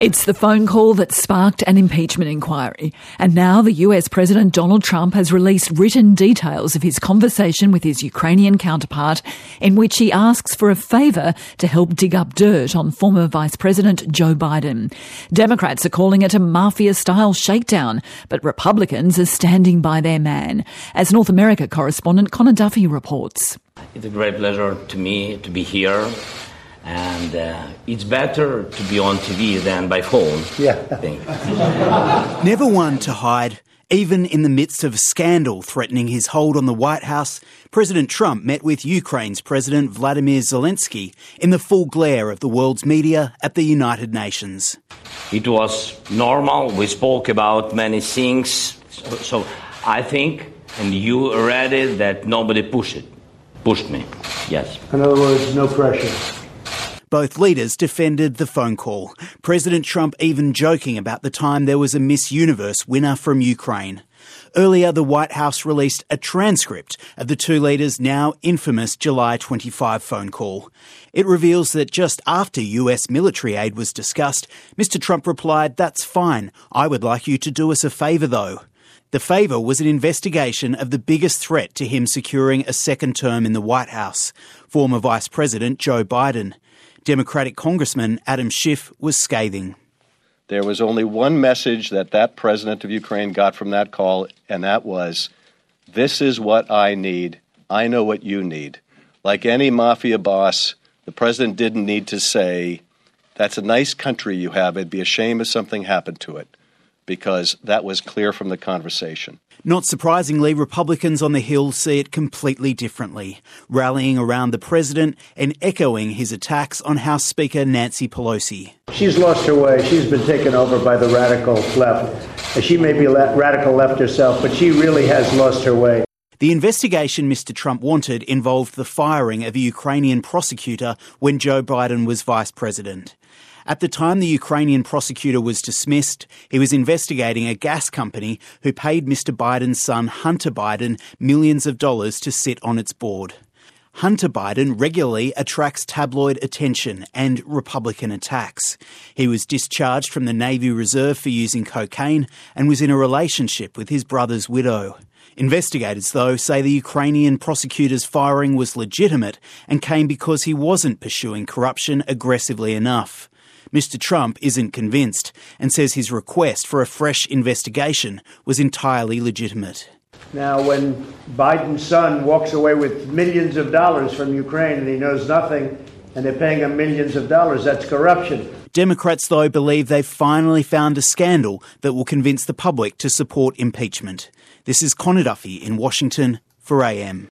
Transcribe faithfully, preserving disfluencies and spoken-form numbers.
It's the phone call that sparked an impeachment inquiry, and now the U S President Donald Trump has released written details of his conversation with his Ukrainian counterpart, in which he asks for a favour to help dig up dirt on former Vice President Joe Biden. Democrats are calling it a mafia-style shakedown, but Republicans are standing by their man. As North America correspondent Connor Duffy reports. It's a great pleasure to me to be here. And uh, it's better to be on T V than by phone. Yeah. I think. Never one to hide. Even in the midst of a scandal threatening his hold on the White House, President Trump met with Ukraine's President Vladimir Zelensky in the full glare of the world's media at the United Nations. It was normal. We spoke about many things. So, so I think, and you read it, that nobody pushed it. Pushed me. Yes. In other words, no pressure. Both leaders defended the phone call, President Trump even joking about the time there was a Miss Universe winner from Ukraine. Earlier, the White House released a transcript of the two leaders' now infamous July twenty-fifth phone call. It reveals that just after U S military aid was discussed, Mister Trump replied, "That's fine. I would like you to do us a favour, though." The favour was an investigation of the biggest threat to him securing a second term in the White House, former Vice President Joe Biden. Democratic Congressman Adam Schiff was scathing. There was only one message that that president of Ukraine got from that call, and that was, this is what I need. I know what you need. Like any mafia boss, the president didn't need to say, that's a nice country you have. It'd be a shame if something happened to it, because that was clear from the conversation. Not surprisingly, Republicans on the Hill see it completely differently, rallying around the president and echoing his attacks on House Speaker Nancy Pelosi. She's lost her way. She's been taken over by the radical left. She may be a radical left herself, but she really has lost her way. The investigation Mister Trump wanted involved the firing of a Ukrainian prosecutor when Joe Biden was vice president. At the time the Ukrainian prosecutor was dismissed, he was investigating a gas company who paid Mister Biden's son Hunter Biden millions of dollars to sit on its board. Hunter Biden regularly attracts tabloid attention and Republican attacks. He was discharged from the Navy Reserve for using cocaine and was in a relationship with his brother's widow. Investigators, though, say the Ukrainian prosecutor's firing was legitimate and came because he wasn't pursuing corruption aggressively enough. Mister Trump isn't convinced and says his request for a fresh investigation was entirely legitimate. Now, when Biden's son walks away with millions of dollars from Ukraine and he knows nothing and they're paying him millions of dollars, that's corruption. Democrats, though, believe they've finally found a scandal that will convince the public to support impeachment. This is Connor Duffy in Washington for A M.